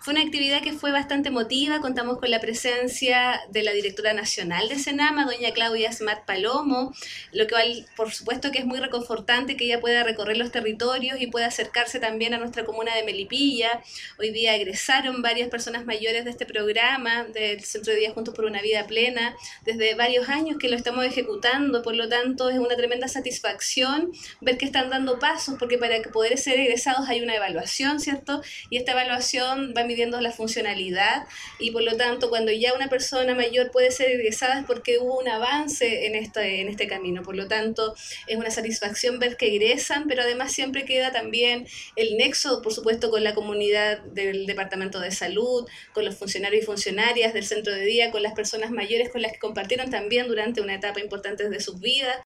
Fue una actividad que fue bastante emotiva, contamos con la presencia de la directora nacional de Senama, doña Claudia Smat Palomo, lo cual por supuesto que es muy reconfortante que ella pueda recorrer los territorios y pueda acercarse también a nuestra comuna de Melipilla. Hoy día egresaron varias personas mayores de este programa, del Centro de Día Juntos por una Vida Plena, desde varios años que lo estamos ejecutando, por lo tanto es una tremenda satisfacción ver que están dando pasos, porque para poder ser egresados hay una evaluación, ¿cierto? Y esta evaluación va midiendo la funcionalidad y por lo tanto cuando ya una persona mayor puede ser egresada es porque hubo un avance en este camino. Por lo tanto es una satisfacción ver que egresan, pero además siempre queda también el nexo, por supuesto, con la comunidad del Departamento de Salud, con los funcionarios y funcionarias del centro de día, con las personas mayores con las que compartieron también durante una etapa importante de sus vidas.